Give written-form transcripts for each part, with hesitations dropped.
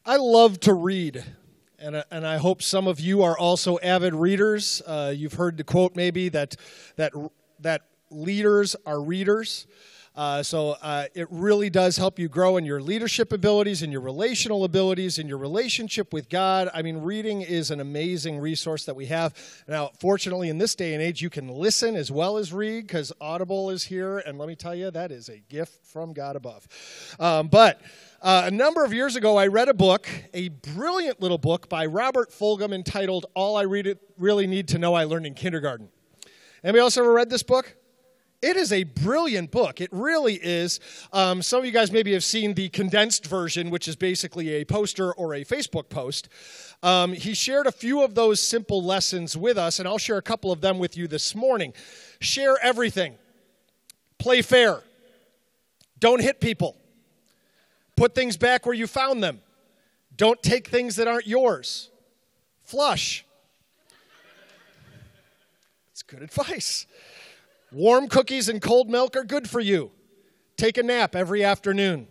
I love to read, and I hope some of you are also avid readers. You've heard the quote maybe that leaders are readers. So it really does help you grow in your leadership abilities, in your relational abilities, in your relationship with God. I mean, reading is an amazing resource that we have. Now, fortunately, in this day and age, you can listen as well as read because Audible is here. And let me tell you, that is a gift from God above. But a number of years ago, I read a book, a brilliant little book by Robert Fulghum entitled All I Really Need to Know I Learned in Kindergarten. Anybody else ever read this book? It is a brilliant book. It really is. Some of you guys maybe have seen the condensed version, which is basically a poster or a Facebook post. He shared a few of those simple lessons with us, and I'll share a couple of them with you this morning. Share everything. Play fair. Don't hit people. Put things back where you found them. Don't take things that aren't yours. Flush. It's good advice. Warm cookies and cold milk are good for you. Take a nap every afternoon.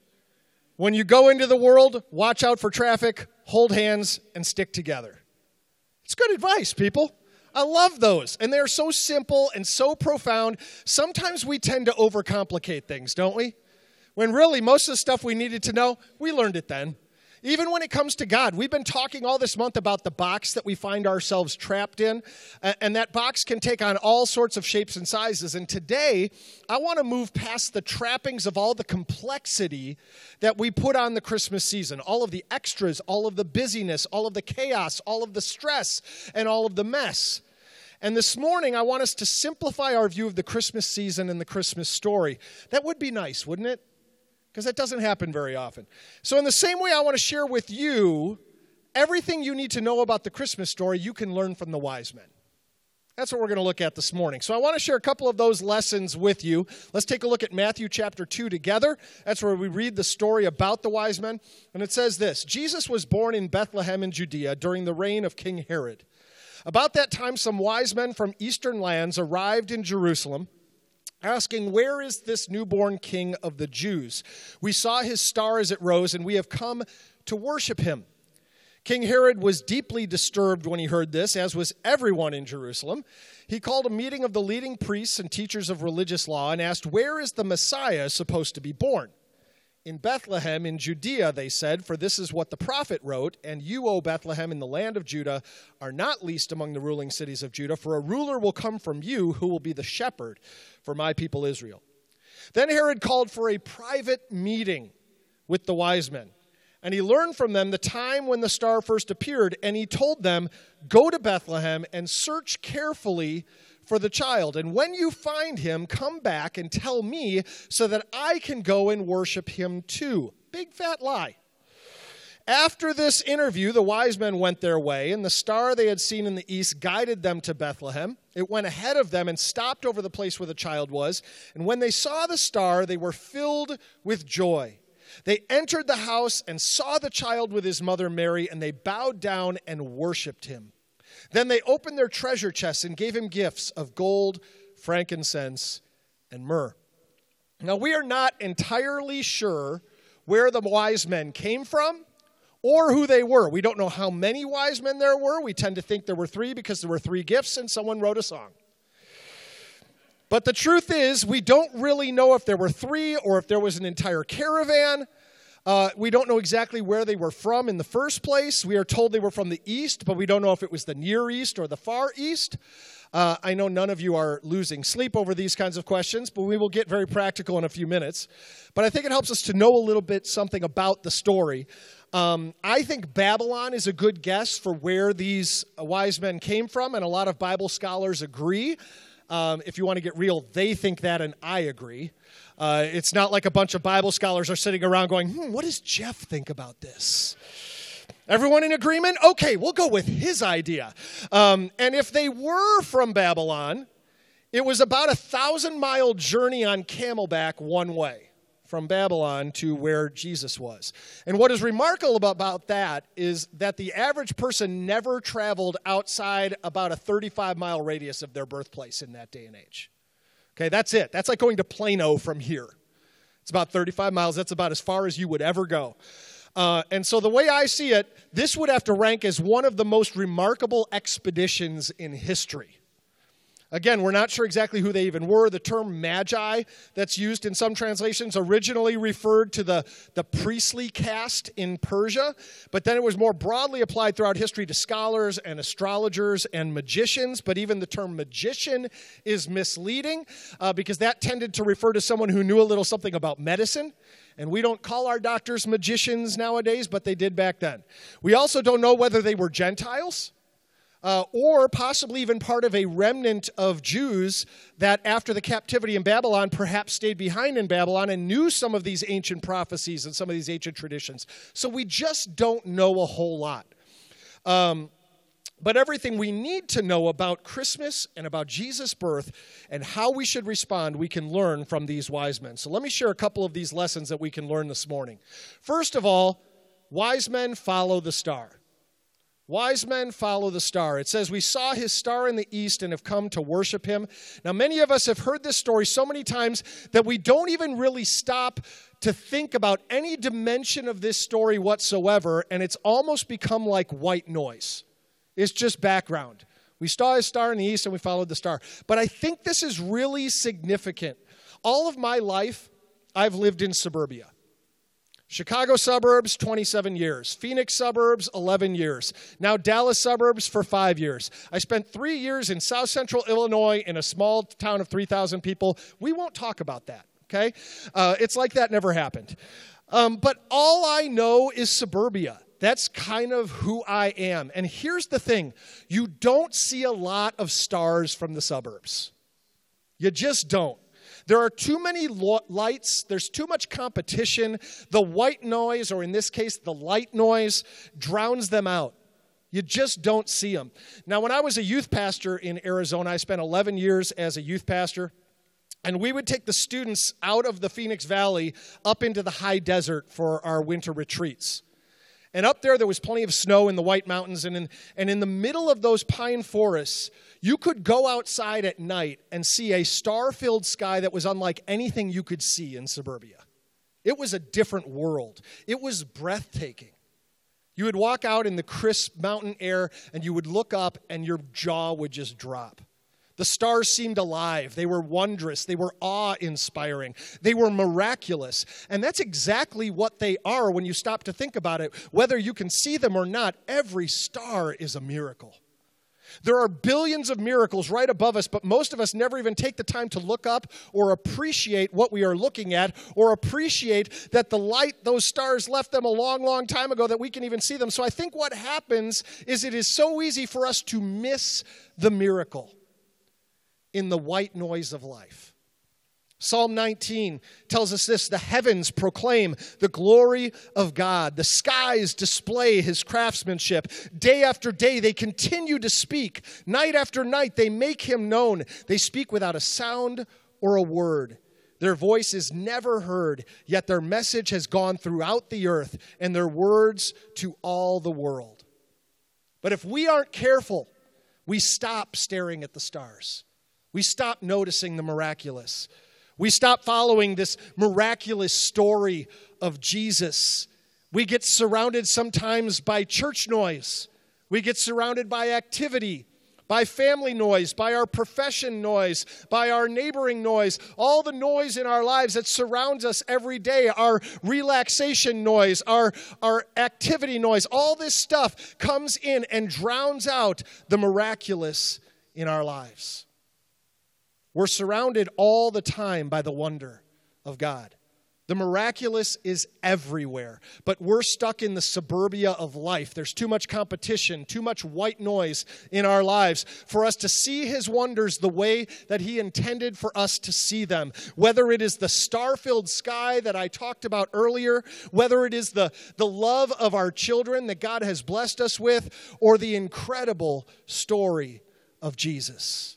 When you go into the world, watch out for traffic, hold hands, and stick together. It's good advice, people. I love those. And they're so simple and so profound. Sometimes we tend to overcomplicate things, don't we? When really most of the stuff we needed to know, we learned it then. Even when it comes to God, we've been talking all this month about the box that we find ourselves trapped in, and that box can take on all sorts of shapes and sizes. And today, I want to move past the trappings of all the complexity that we put on the Christmas season, all of the extras, all of the busyness, all of the chaos, all of the stress, and all of the mess. And this morning, I want us to simplify our view of the Christmas season and the Christmas story. That would be nice, wouldn't it? Because that doesn't happen very often. So in the same way, I want to share with you everything you need to know about the Christmas story you can learn from the wise men. That's what we're going to look at this morning. So I want to share a couple of those lessons with you. Let's take a look at Matthew chapter 2 together. That's where we read the story about the wise men. And it says this: Jesus was born in Bethlehem in Judea during the reign of King Herod. About that time, some wise men from eastern lands arrived in Jerusalem, asking, "Where is this newborn king of the Jews? We saw his star as it rose, and we have come to worship him." King Herod was deeply disturbed when he heard this, as was everyone in Jerusalem. He called a meeting of the leading priests and teachers of religious law and asked, "Where is the Messiah supposed to be born?" "In Bethlehem in Judea," they said, "for this is what the prophet wrote, and you, O Bethlehem, in the land of Judah, are not least among the ruling cities of Judah, for a ruler will come from you who will be the shepherd for my people Israel." Then Herod called for a private meeting with the wise men, and he learned from them the time when the star first appeared, and he told them, "Go to Bethlehem and search carefully for the child, and when you find him, come back and tell me so that I can go and worship him too." Big fat lie. After this interview, the wise men went their way, and the star they had seen in the east guided them to Bethlehem. It went ahead of them and stopped over the place where the child was, and when they saw the star, they were filled with joy. They entered the house and saw the child with his mother Mary, and they bowed down and worshiped him. Then they opened their treasure chests and gave him gifts of gold, frankincense, and myrrh. Now, we are not entirely sure where the wise men came from or who they were. We don't know how many wise men there were. We tend to think there were 3 because there were 3 gifts and someone wrote a song. But the truth is, we don't really know if there were 3 or if there was an entire caravan. We don't know exactly where they were from in the first place. We are told they were from the east, but we don't know if it was the Near East or the Far East. I know none of you are losing sleep over these kinds of questions, but we will get very practical in a few minutes. But I think it helps us to know a little bit something about the story. I think Babylon is a good guess for where these wise men came from, and a lot of Bible scholars agree. If you want to get real, they think that, and I agree. It's not like a bunch of Bible scholars are sitting around going, what does Jeff think about this? Everyone in agreement? Okay, we'll go with his idea. And if they were from Babylon, it was about 1,000-mile journey on camelback one way from Babylon to where Jesus was. And what is remarkable about that is that the average person never traveled outside about a 35-mile radius of their birthplace in that day and age. Okay, that's it. That's like going to Plano from here. It's about 35 miles. That's about as far as you would ever go. And so the way I see it, this would have to rank as one of the most remarkable expeditions in history. Again, we're not sure exactly who they even were. The term magi that's used in some translations originally referred to the priestly caste in Persia, but then it was more broadly applied throughout history to scholars and astrologers and magicians. But even the term magician is misleading because that tended to refer to someone who knew a little something about medicine. And we don't call our doctors magicians nowadays, but they did back then. We also don't know whether they were Gentiles. Or possibly even part of a remnant of Jews that after the captivity in Babylon perhaps stayed behind in Babylon and knew some of these ancient prophecies and some of these ancient traditions. So we just don't know a whole lot. But everything we need to know about Christmas and about Jesus' birth and how we should respond, we can learn from these wise men. So let me share a couple of these lessons that we can learn this morning. First of all, wise men follow the star. Wise men follow the star. It says, we saw his star in the east and have come to worship him. Now, many of us have heard this story so many times that we don't even really stop to think about any dimension of this story whatsoever, and it's almost become like white noise. It's just background. We saw his star in the east and we followed the star. But I think this is really significant. All of my life, I've lived in suburbia. Chicago suburbs, 27 years. Phoenix suburbs, 11 years. Now Dallas suburbs for 5 years. I spent 3 years in South Central Illinois in a small town of 3,000 people. We won't talk about that, okay? It's like that never happened. But all I know is suburbia. That's kind of who I am. And here's the thing. You don't see a lot of stars from the suburbs. You just don't. There are too many lights. There's too much competition. The white noise, or in this case, the light noise, drowns them out. You just don't see them. Now, when I was a youth pastor in Arizona, I spent 11 years as a youth pastor, and we would take the students out of the Phoenix Valley up into the high desert for our winter retreats. And up there was plenty of snow in the White Mountains, and in the middle of those pine forests, you could go outside at night and see a star-filled sky that was unlike anything you could see in suburbia. It was a different world. It was breathtaking. You would walk out in the crisp mountain air, and you would look up, and your jaw would just drop. The stars seemed alive. They were wondrous. They were awe-inspiring. They were miraculous. And that's exactly what they are when you stop to think about it. Whether you can see them or not, every star is a miracle. There are billions of miracles right above us, but most of us never even take the time to look up or appreciate what we are looking at or appreciate that the light, those stars left them a long, long time ago that we can even see them. So I think what happens is it is so easy for us to miss the miracle in the white noise of life. Psalm 19 tells us this: the heavens proclaim the glory of God. The skies display his craftsmanship. Day after day they continue to speak. Night after night they make him known. They speak without a sound or a word. Their voice is never heard, yet their message has gone throughout the earth and their words to all the world. But if we aren't careful, we stop staring at the stars. We stop noticing the miraculous. We stop following this miraculous story of Jesus. We get surrounded sometimes by church noise. We get surrounded by activity, by family noise, by our profession noise, by our neighboring noise, all the noise in our lives that surrounds us every day, our relaxation noise, our activity noise, all this stuff comes in and drowns out the miraculous in our lives. We're surrounded all the time by the wonder of God. The miraculous is everywhere, but we're stuck in the suburbia of life. There's too much competition, too much white noise in our lives for us to see his wonders the way that he intended for us to see them. Whether it is the star-filled sky that I talked about earlier, whether it is the love of our children that God has blessed us with, or the incredible story of Jesus.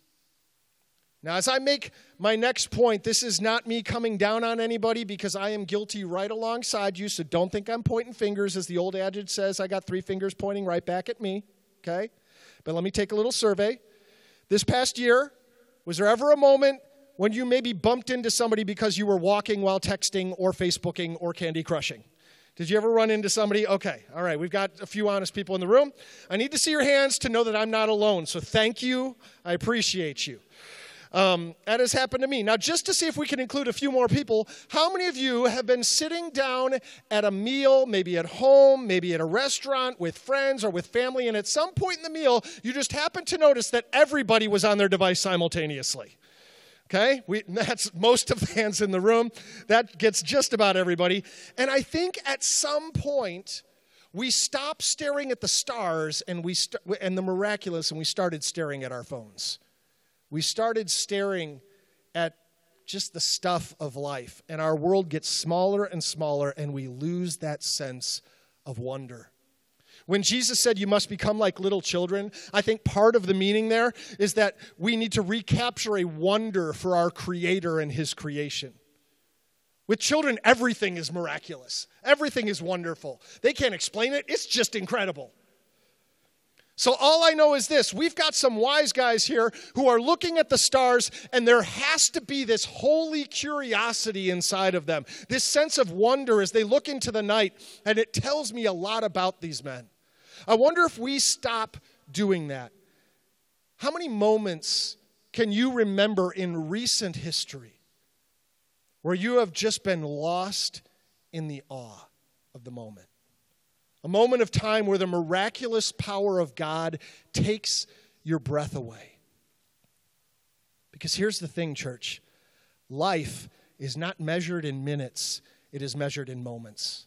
Now, as I make my next point, this is not me coming down on anybody because I am guilty right alongside you, so don't think I'm pointing fingers. As the old adage says, I got 3 fingers pointing right back at me, okay? But let me take a little survey. This past year, was there ever a moment when you maybe bumped into somebody because you were walking while texting or Facebooking or Candy Crushing? Did you ever run into somebody? Okay, all right, we've got a few honest people in the room. I need to see your hands to know that I'm not alone, so thank you. I appreciate you. That has happened to me. Now, just to see if we can include a few more people, how many of you have been sitting down at a meal, maybe at home, maybe at a restaurant with friends or with family, and at some point in the meal, you just happened to notice that everybody was on their device simultaneously? Okay? That's most of the hands in the room. That gets just about everybody. And I think at some point, we stopped staring at the stars and the miraculous, and we started staring at our phones. We started staring at just the stuff of life, and our world gets smaller and smaller, and we lose that sense of wonder. When Jesus said you must become like little children, I think part of the meaning there is that we need to recapture a wonder for our Creator and His creation. With children, everything is miraculous. Everything is wonderful. They can't explain it. It's just incredible. So all I know is this: we've got some wise guys here who are looking at the stars, and there has to be this holy curiosity inside of them, this sense of wonder as they look into the night, and it tells me a lot about these men. I wonder if we stop doing that. How many moments can you remember in recent history where you have just been lost in the awe of the moment? A moment of time where the miraculous power of God takes your breath away. Because here's the thing, church. Life is not measured in minutes. It is measured in moments.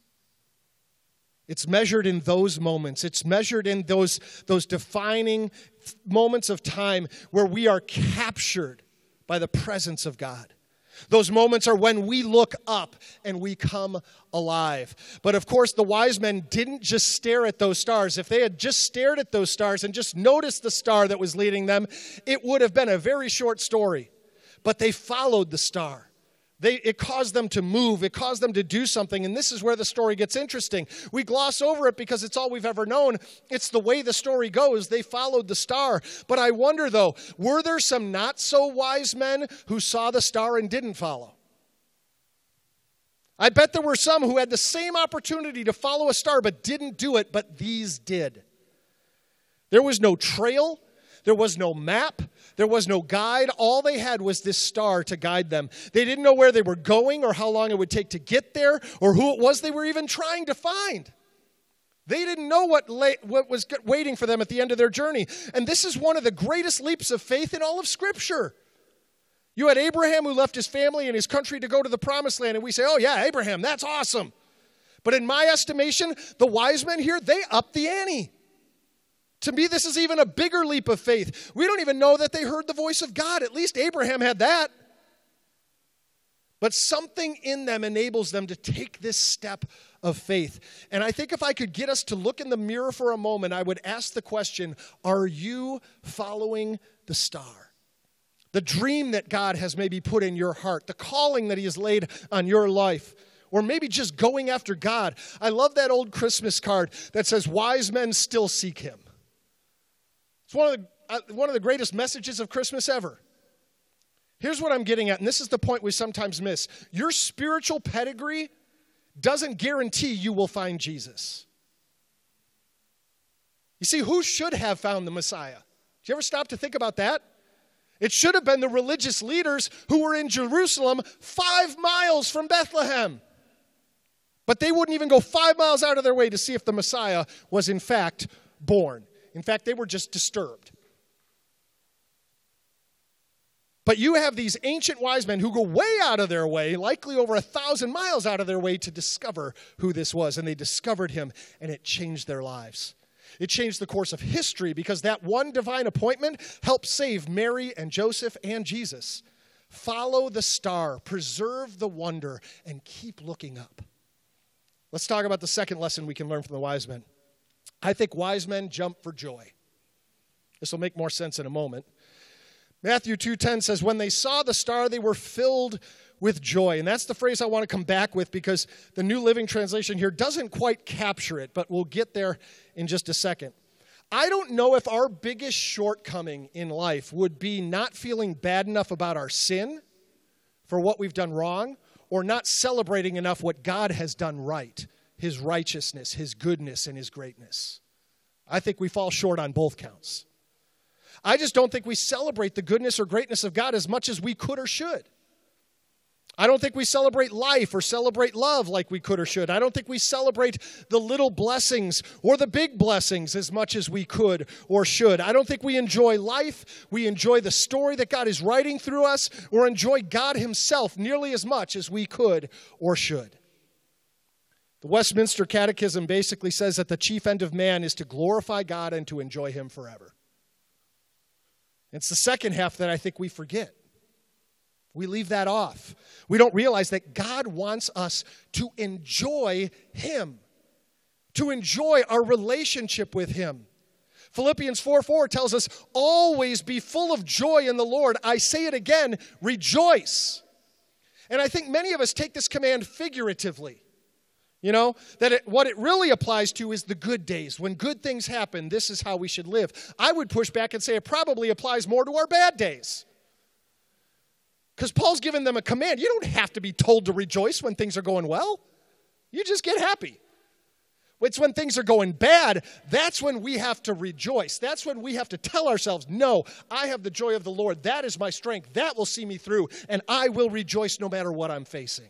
It's measured in those moments. It's measured in those defining moments of time where we are captured by the presence of God. Those moments are when we look up and we come alive. But of course, the wise men didn't just stare at those stars. If they had just stared at those stars and just noticed the star that was leading them, it would have been a very short story. But they followed the star. It caused them to move. It caused them to do something. And this is where the story gets interesting. We gloss over it because it's all we've ever known. It's the way the story goes. They followed the star. But I wonder, though, were there some not so wise men who saw the star and didn't follow? I bet there were some who had the same opportunity to follow a star but didn't do it, but these did. There was no trail. There was no map. There was no guide. All they had was this star to guide them. They didn't know where they were going or how long it would take to get there or who it was they were even trying to find. They didn't know what was waiting for them at the end of their journey. And this is one of the greatest leaps of faith in all of Scripture. You had Abraham who left his family and his country to go to the promised land. And we say, oh yeah, Abraham, that's awesome. But in my estimation, the wise men here, they upped the ante. To me, this is even a bigger leap of faith. We don't even know that they heard the voice of God. At least Abraham had that. But something in them enables them to take this step of faith. And I think if I could get us to look in the mirror for a moment, I would ask the question, are you following the star? The dream that God has maybe put in your heart, the calling that He has laid on your life, or maybe just going after God. I love that old Christmas card that says, wise men still seek Him. It's one of the greatest messages of Christmas ever. Here's what I'm getting at, and this is the point we sometimes miss. Your spiritual pedigree doesn't guarantee you will find Jesus. You see, who should have found the Messiah? Did you ever stop to think about that? It should have been the religious leaders who were in Jerusalem 5 miles from Bethlehem. But they wouldn't even go 5 miles out of their way to see if the Messiah was in fact born. In fact, they were just disturbed. But you have these ancient wise men who go way out of their way, likely over 1,000 miles out of their way to discover who this was. And they discovered Him, and it changed their lives. It changed the course of history because that one divine appointment helped save Mary and Joseph and Jesus. Follow the star, preserve the wonder, and keep looking up. Let's talk about the second lesson we can learn from the wise men. I think wise men jump for joy. This will make more sense in a moment. Matthew 2:10 says, when they saw the star, they were filled with joy. And that's the phrase I want to come back with because the New Living Translation here doesn't quite capture it, but we'll get there in just a second. I don't know if our biggest shortcoming in life would be not feeling bad enough about our sin for what we've done wrong or not celebrating enough what God has done right, his righteousness, his goodness, and his greatness. I think we fall short on both counts. I just don't think we celebrate the goodness or greatness of God as much as we could or should. I don't think we celebrate life or celebrate love like we could or should. I don't think we celebrate the little blessings or the big blessings as much as we could or should. I don't think we enjoy life, we enjoy the story that God is writing through us, or enjoy God himself nearly as much as we could or should. The Westminster Catechism basically says that the chief end of man is to glorify God and to enjoy him forever. It's the second half that I think we forget. We leave that off. We don't realize that God wants us to enjoy him, to enjoy our relationship with him. Philippians 4:4 tells us, always be full of joy in the Lord. I say it again, rejoice. And I think many of us take this command figuratively. You know, that what it really applies to is the good days. When good things happen, this is how we should live. I would push back and say it probably applies more to our bad days. Because Paul's given them a command. You don't have to be told to rejoice when things are going well. You just get happy. It's when things are going bad, that's when we have to rejoice. That's when we have to tell ourselves, no, I have the joy of the Lord. That is my strength. That will see me through. And I will rejoice no matter what I'm facing.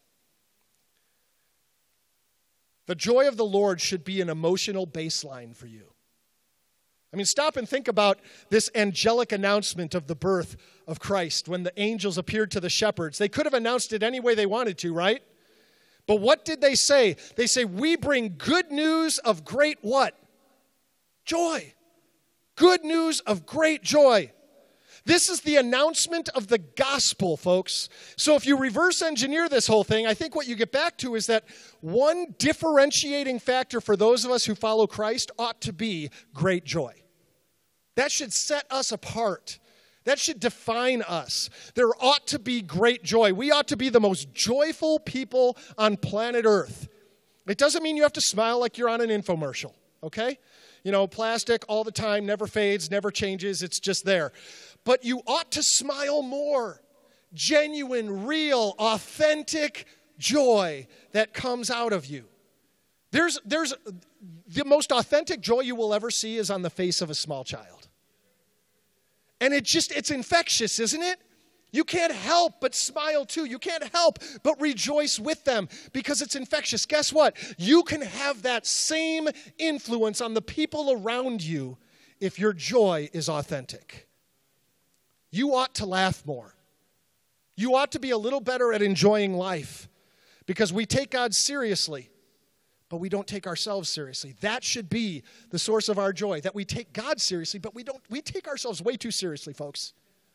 The joy of the Lord should be an emotional baseline for you. I mean, stop and think about this angelic announcement of the birth of Christ when the angels appeared to the shepherds. They could have announced it any way they wanted to, right? But what did they say? They say, we bring good news of great what? Joy. Good news of great joy. This is the announcement of the gospel, folks. So if you reverse engineer this whole thing, I think what you get back to is that one differentiating factor for those of us who follow Christ ought to be great joy. That should set us apart. That should define us. There ought to be great joy. We ought to be the most joyful people on planet Earth. It doesn't mean you have to smile like you're on an infomercial, okay? You know, plastic all the time, never fades, never changes, it's just there. But you ought to smile more. Genuine, real, authentic joy that comes out of you. There's the most authentic joy you will ever see is on the face of a small child. And it's infectious, isn't it? You can't help but smile too. You can't help but rejoice with them because it's infectious. Guess what? You can have that same influence on the people around you if your joy is authentic. You ought to laugh more. You ought to be a little better at enjoying life because we take God seriously, but we don't take ourselves seriously. That should be the source of our joy, that we take God seriously, but we take ourselves way too seriously, folks.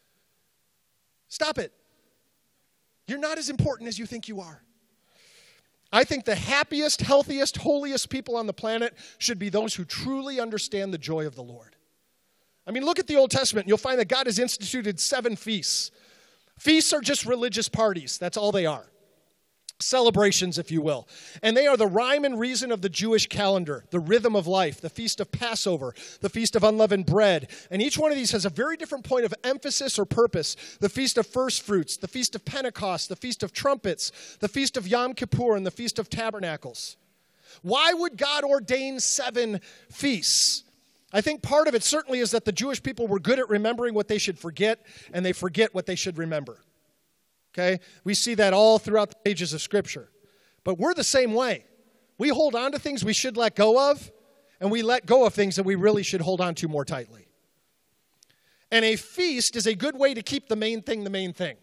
Stop it. You're not as important as you think you are. I think the happiest, healthiest, holiest people on the planet should be those who truly understand the joy of the Lord. I mean, look at the Old Testament. You'll find that God has instituted 7 feasts. Feasts are just religious parties. That's all they are. Celebrations, if you will. And they are the rhyme and reason of the Jewish calendar, the rhythm of life, the Feast of Passover, the Feast of Unleavened Bread. And each one of these has a very different point of emphasis or purpose. The Feast of First Fruits, the Feast of Pentecost, the Feast of Trumpets, the Feast of Yom Kippur, and the Feast of Tabernacles. Why would God ordain 7 feasts? I think part of it certainly is that the Jewish people were good at remembering what they should forget, and they forget what they should remember. Okay? We see that all throughout the pages of Scripture. But we're the same way. We hold on to things we should let go of, and we let go of things that we really should hold on to more tightly. And a feast is a good way to keep the main thing the main thing.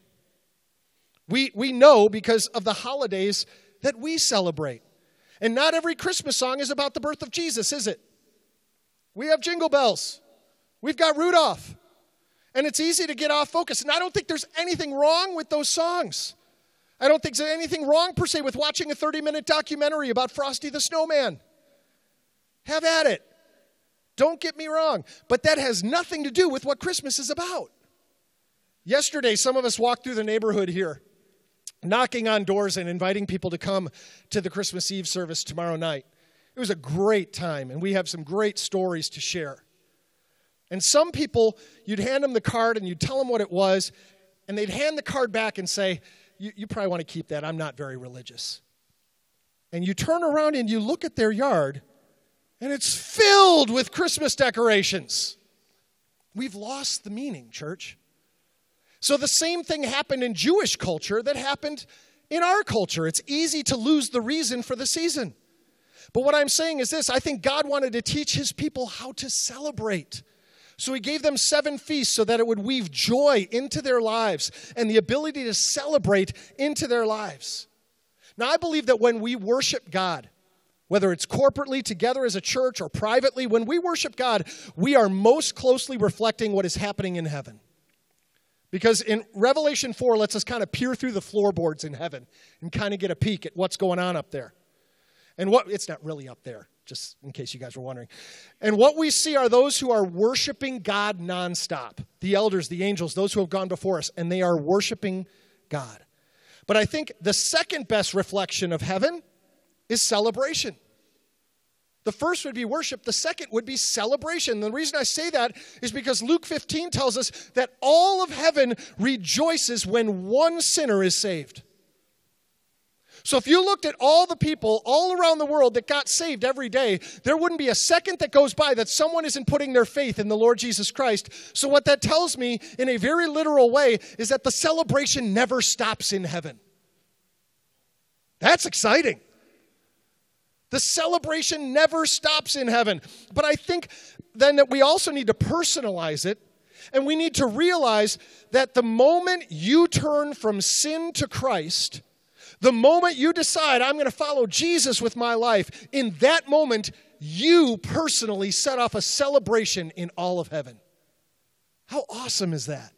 We know because of the holidays that we celebrate. And not every Christmas song is about the birth of Jesus, is it? We have Jingle Bells. We've got Rudolph. And it's easy to get off focus. And I don't think there's anything wrong with those songs. I don't think there's anything wrong, per se, with watching a 30-minute documentary about Frosty the Snowman. Have at it. Don't get me wrong. But that has nothing to do with what Christmas is about. Yesterday, some of us walked through the neighborhood here, knocking on doors and inviting people to come to the Christmas Eve service tomorrow night. It was a great time, and we have some great stories to share. And some people, you'd hand them the card, and you'd tell them what it was, and they'd hand the card back and say, you probably want to keep that. I'm not very religious. And you turn around and you look at their yard, and it's filled with Christmas decorations. We've lost the meaning, church. So the same thing happened in Jewish culture that happened in our culture. It's easy to lose the reason for the season. But what I'm saying is this: I think God wanted to teach his people how to celebrate. So he gave them 7 feasts so that it would weave joy into their lives and the ability to celebrate into their lives. Now, I believe that when we worship God, whether it's corporately together as a church or privately, when we worship God, we are most closely reflecting what is happening in heaven. Because in Revelation 4 lets us kind of peer through the floorboards in heaven and kind of get a peek at what's going on up there. And it's not really up there, just in case you guys were wondering. And what we see are those who are worshiping God nonstop. The elders, the angels, those who have gone before us, and they are worshiping God. But I think the second best reflection of heaven is celebration. The first would be worship. The second would be celebration. The reason I say that is because Luke 15 tells us that all of heaven rejoices when one sinner is saved. So if you looked at all the people all around the world that got saved every day, there wouldn't be a second that goes by that someone isn't putting their faith in the Lord Jesus Christ. So what that tells me in a very literal way is that the celebration never stops in heaven. That's exciting. The celebration never stops in heaven. But I think then that we also need to personalize it, and we need to realize that the moment you turn from sin to Christ, the moment you decide, I'm going to follow Jesus with my life, in that moment, you personally set off a celebration in all of heaven. How awesome is that?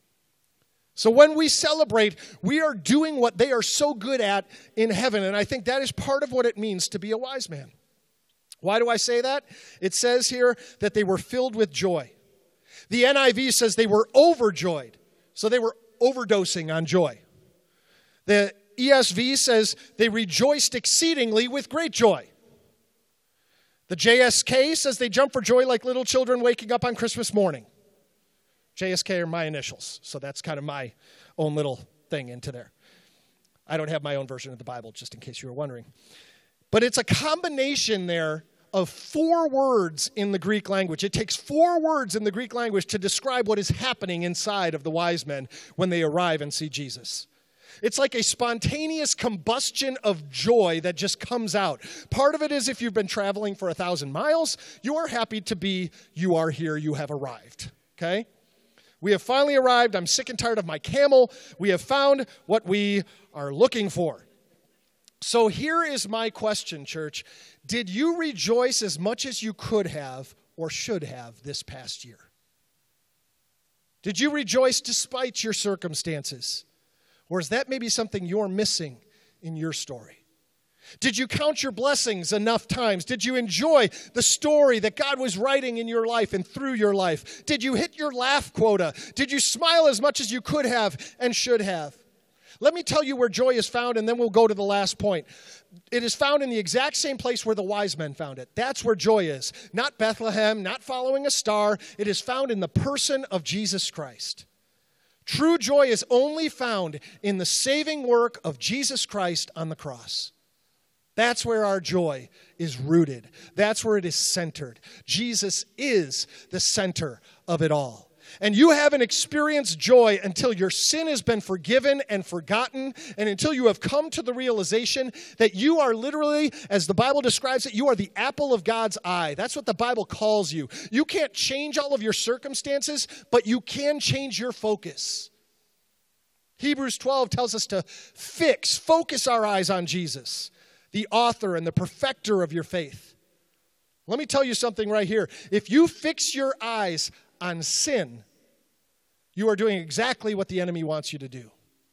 So when we celebrate, we are doing what they are so good at in heaven. And I think that is part of what it means to be a wise man. Why do I say that? It says here that they were filled with joy. The NIV says they were overjoyed. So they were overdosing on joy. The ESV says they rejoiced exceedingly with great joy. The JSK says they jumped for joy like little children waking up on Christmas morning. JSK are my initials, so that's kind of my own little thing into there. I don't have my own version of the Bible, just in case you were wondering. But it's a combination there of 4 words in the Greek language. It takes 4 words in the Greek language to describe what is happening inside of the wise men when they arrive and see Jesus. It's like a spontaneous combustion of joy that just comes out. Part of it is if you've been traveling for 1,000 miles, you are happy to be, you are here, you have arrived. Okay? We have finally arrived. I'm sick and tired of my camel. We have found what we are looking for. So here is my question, church. Did you rejoice as much as you could have or should have this past year? Did you rejoice despite your circumstances? Or is that maybe something you're missing in your story? Did you count your blessings enough times? Did you enjoy the story that God was writing in your life and through your life? Did you hit your laugh quota? Did you smile as much as you could have and should have? Let me tell you where joy is found, and then we'll go to the last point. It is found in the exact same place where the wise men found it. That's where joy is. Not Bethlehem, not following a star. It is found in the person of Jesus Christ. True joy is only found in the saving work of Jesus Christ on the cross. That's where our joy is rooted. That's where it is centered. Jesus is the center of it all. And you haven't experienced joy until your sin has been forgiven and forgotten, and until you have come to the realization that you are literally, as the Bible describes it, you are the apple of God's eye. That's what the Bible calls you. You can't change all of your circumstances, but you can change your focus. Hebrews 12 tells us to focus our eyes on Jesus, the author and the perfecter of your faith. Let me tell you something right here. If you fix your eyes on sin, you are doing exactly what the enemy wants you to do.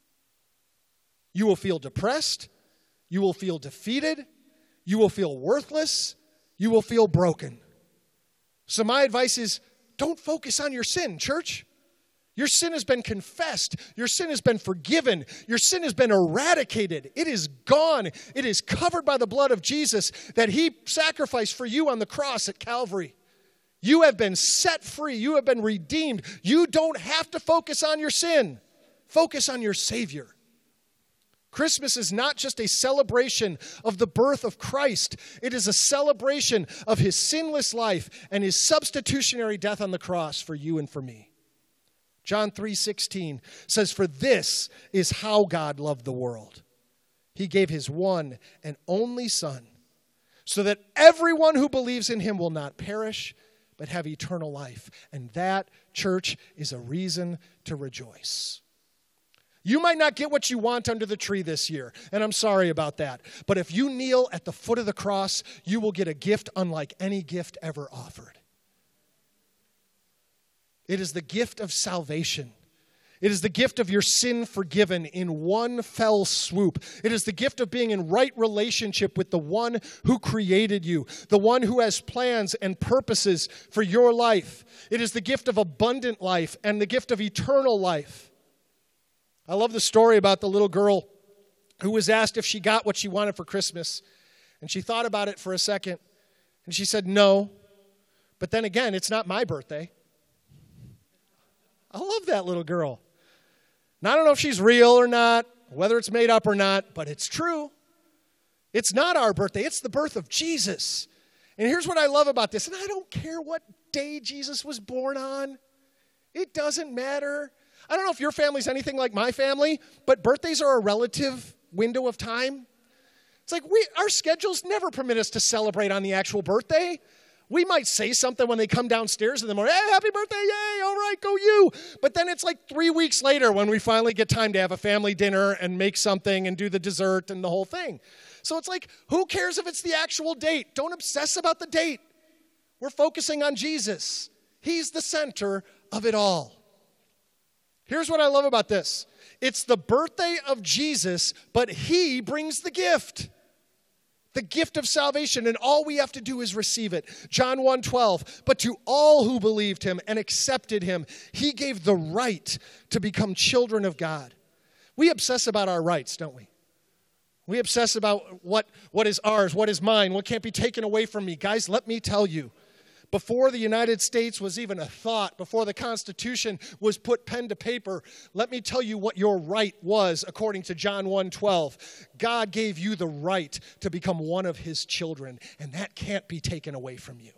You will feel depressed. You will feel defeated. You will feel worthless. You will feel broken. So my advice is, don't focus on your sin, church. Your sin has been confessed. Your sin has been forgiven. Your sin has been eradicated. It is gone. It is covered by the blood of Jesus that he sacrificed for you on the cross at Calvary. You have been set free. You have been redeemed. You don't have to focus on your sin. Focus on your Savior. Christmas is not just a celebration of the birth of Christ. It is a celebration of his sinless life and his substitutionary death on the cross for you and for me. John 3:16 says, "For this is how God loved the world. He gave his one and only Son, so that everyone who believes in him will not perish, but have eternal life." And that, church, is a reason to rejoice. You might not get what you want under the tree this year, and I'm sorry about that. But if you kneel at the foot of the cross, you will get a gift unlike any gift ever offered. It is the gift of salvation. It is the gift of your sin forgiven in one fell swoop. It is the gift of being in right relationship with the one who created you, the one who has plans and purposes for your life. It is the gift of abundant life and the gift of eternal life. I love the story about the little girl who was asked if she got what she wanted for Christmas. And she thought about it for a second. And she said, "No. But then again, it's not my birthday." I love that little girl. Now, I don't know if she's real or not, whether it's made up or not, but it's true. It's not our birthday. It's the birth of Jesus. And here's what I love about this. And I don't care what day Jesus was born on. It doesn't matter. I don't know if your family's anything like my family, but birthdays are a relative window of time. It's like our schedules never permit us to celebrate on the actual birthday. We might say something when they come downstairs in the morning, "Hey, happy birthday, yay, all right, go you." But then it's like 3 weeks later when we finally get time to have a family dinner and make something and do the dessert and the whole thing. So it's like, who cares if it's the actual date? Don't obsess about the date. We're focusing on Jesus. He's the center of it all. Here's what I love about this. It's the birthday of Jesus, but he brings the gift of salvation, and all we have to do is receive it. John 1:12, "But to all who believed him and accepted him, he gave the right to become children of God." We obsess about our rights, don't we? We obsess about what is ours, what is mine, what can't be taken away from me. Guys, let me tell you, before the United States was even a thought, before the Constitution was put pen to paper, let me tell you what your right was according to John 1:12. God gave you the right to become one of his children, and that can't be taken away from you.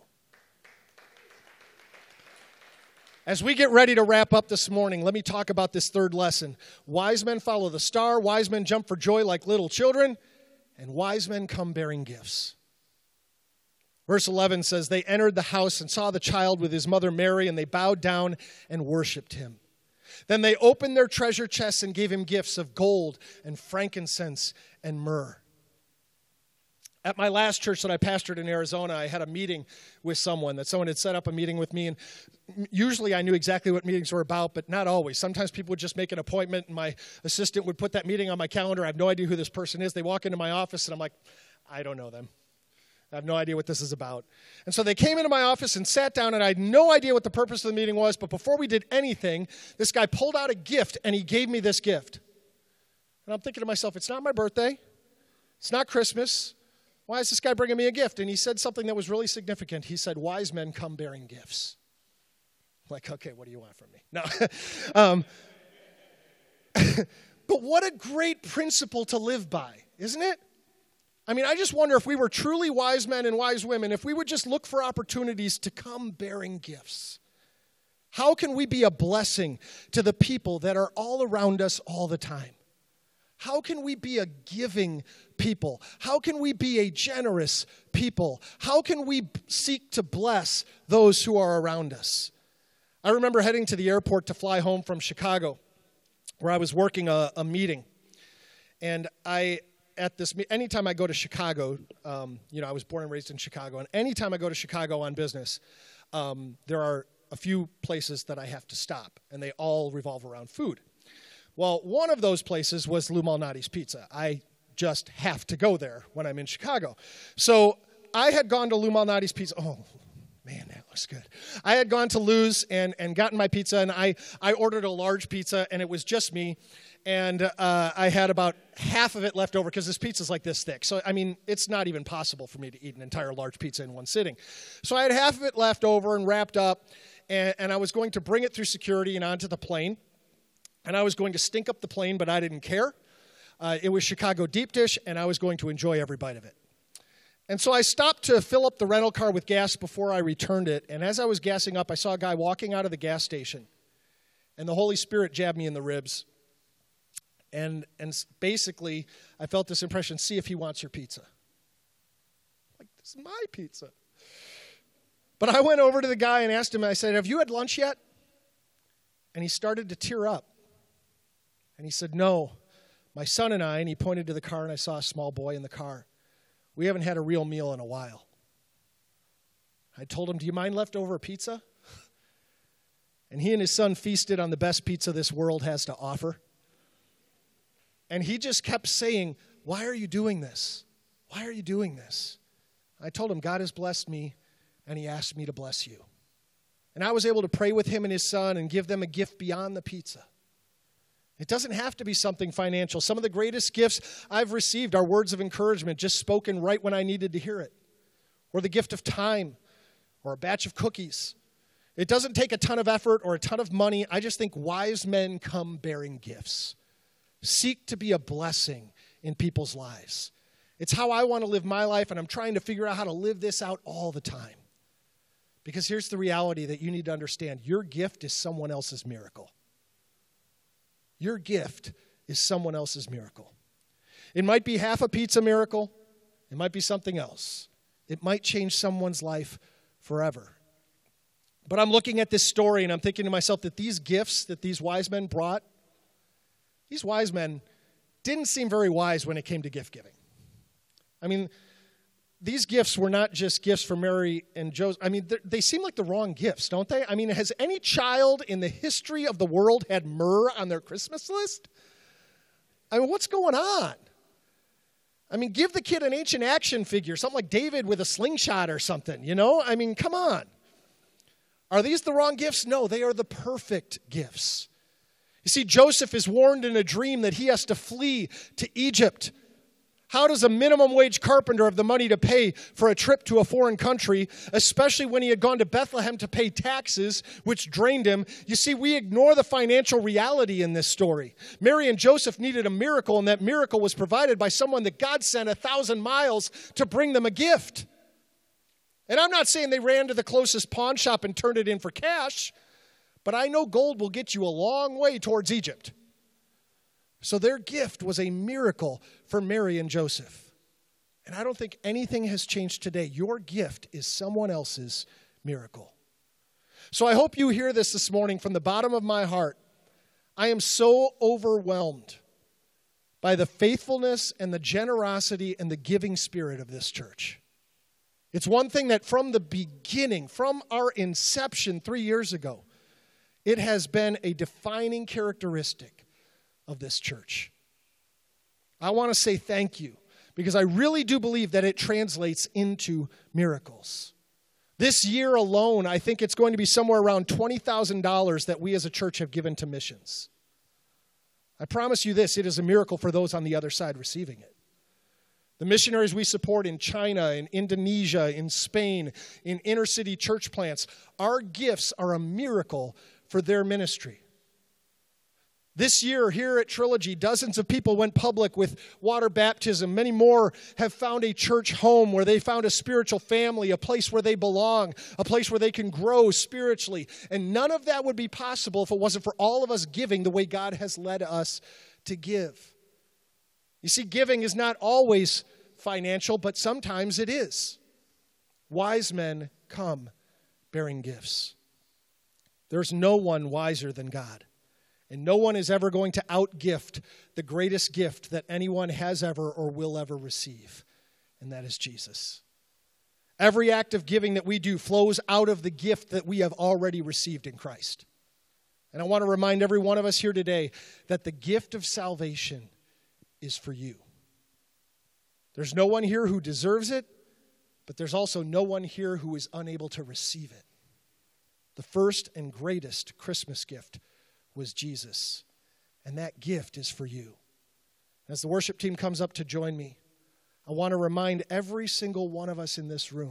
As we get ready to wrap up this morning, let me talk about this third lesson. Wise men follow the star, wise men jump for joy like little children, and wise men come bearing gifts. Verse 11 says, "They entered the house and saw the child with his mother Mary, and they bowed down and worshiped him. Then they opened their treasure chests and gave him gifts of gold and frankincense and myrrh." At my last church that I pastored in Arizona, I had a meeting with someone had set up a meeting with me. And usually I knew exactly what meetings were about, but not always. Sometimes people would just make an appointment, and my assistant would put that meeting on my calendar. I have no idea who this person is. They walk into my office, and I'm like, I don't know them. I have no idea what this is about. And so they came into my office and sat down, and I had no idea what the purpose of the meeting was. But before we did anything, this guy pulled out a gift, and he gave me this gift. And I'm thinking to myself, it's not my birthday. It's not Christmas. Why is this guy bringing me a gift? And he said something that was really significant. He said, "Wise men come bearing gifts." I'm like, okay, what do you want from me? No. But what a great principle to live by, isn't it? I mean, I just wonder if we were truly wise men and wise women, if we would just look for opportunities to come bearing gifts. How can we be a blessing to the people that are all around us all the time? How can we be a giving people? How can we be a generous people? How can we seek to bless those who are around us? I remember heading to the airport to fly home from Chicago, where I was working a meeting. And anytime I go to Chicago, I was born and raised in Chicago, and anytime I go to Chicago on business, there are a few places that I have to stop, and they all revolve around food. Well, one of those places was Lou Malnati's Pizza. I just have to go there when I'm in Chicago. So I had gone to Lou Malnati's Pizza. Oh, man, that looks good. I had gone to Lou's and gotten my pizza, and I ordered a large pizza, and it was just me. And I had about half of it left over because this pizza's like this thick. So, I mean, it's not even possible for me to eat an entire large pizza in one sitting. So I had half of it left over and wrapped up, and I was going to bring it through security and onto the plane. And I was going to stink up the plane, but I didn't care. It was Chicago deep dish, and I was going to enjoy every bite of it. And so I stopped to fill up the rental car with gas before I returned it. And as I was gassing up, I saw a guy walking out of the gas station. And the Holy Spirit jabbed me in the ribs. And basically, I felt this impression, see if he wants your pizza. Like, this is my pizza. But I went over to the guy and asked him, I said, have you had lunch yet? And he started to tear up. And he said, no, my son and I, and he pointed to the car, and I saw a small boy in the car. We haven't had a real meal in a while. I told him, do you mind leftover pizza? And he and his son feasted on the best pizza this world has to offer. And he just kept saying, why are you doing this? Why are you doing this? I told him, God has blessed me, and he asked me to bless you. And I was able to pray with him and his son and give them a gift beyond the pizza. It doesn't have to be something financial. Some of the greatest gifts I've received are words of encouragement just spoken right when I needed to hear it. Or the gift of time, or a batch of cookies. It doesn't take a ton of effort or a ton of money. I just think wise men come bearing gifts. Seek to be a blessing in people's lives. It's how I want to live my life, and I'm trying to figure out how to live this out all the time. Because here's the reality that you need to understand. Your gift is someone else's miracle. Your gift is someone else's miracle. It might be half a pizza miracle. It might be something else. It might change someone's life forever. But I'm looking at this story and I'm thinking to myself that these gifts that these wise men brought, these wise men didn't seem very wise when it came to gift giving. I mean, these gifts were not just gifts for Mary and Joseph. I mean, they seem like the wrong gifts, don't they? I mean, has any child in the history of the world had myrrh on their Christmas list? I mean, what's going on? I mean, give the kid an ancient action figure, something like David with a slingshot or something, you know? I mean, come on. Are these the wrong gifts? No, they are the perfect gifts. You see, Joseph is warned in a dream that he has to flee to Egypt. How does a minimum wage carpenter have the money to pay for a trip to a foreign country, especially when he had gone to Bethlehem to pay taxes, which drained him? You see, we ignore the financial reality in this story. Mary and Joseph needed a miracle, and that miracle was provided by someone that God sent 1,000 miles to bring them a gift. And I'm not saying they ran to the closest pawn shop and turned it in for cash, but I know gold will get you a long way towards Egypt. So their gift was a miracle for Mary and Joseph. And I don't think anything has changed today. Your gift is someone else's miracle. So I hope you hear this morning from the bottom of my heart. I am so overwhelmed by the faithfulness and the generosity and the giving spirit of this church. It's one thing that from the beginning, from our inception 3 years ago, it has been a defining characteristic of this church. I want to say thank you because I really do believe that it translates into miracles. This year alone, I think it's going to be somewhere around $20,000 that we as a church have given to missions. I promise you this, it is a miracle for those on the other side receiving it. The missionaries we support in China, in Indonesia, in Spain, in inner city church plants, our gifts are a miracle for their ministry. This year here at Trilogy, dozens of people went public with water baptism. Many more have found a church home where they found a spiritual family, a place where they belong, a place where they can grow spiritually. And none of that would be possible if it wasn't for all of us giving the way God has led us to give. You see, giving is not always financial, but sometimes it is. Wise men come bearing gifts. There's no one wiser than God. And no one is ever going to outgift the greatest gift that anyone has ever or will ever receive. And that is Jesus. Every act of giving that we do flows out of the gift that we have already received in Christ. And I want to remind every one of us here today that the gift of salvation is for you. There's no one here who deserves it, but there's also no one here who is unable to receive it. The first and greatest Christmas gift was Jesus, and that gift is for you. As the worship team comes up to join me, I want to remind every single one of us in this room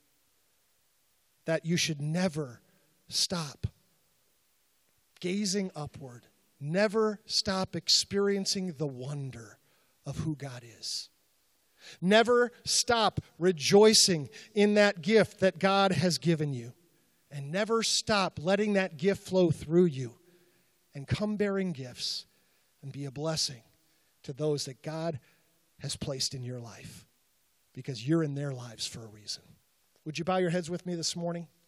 that you should never stop gazing upward, never stop experiencing the wonder of who God is. Never stop rejoicing in that gift that God has given you. And never stop letting that gift flow through you. And come bearing gifts and be a blessing to those that God has placed in your life. Because you're in their lives for a reason. Would you bow your heads with me this morning?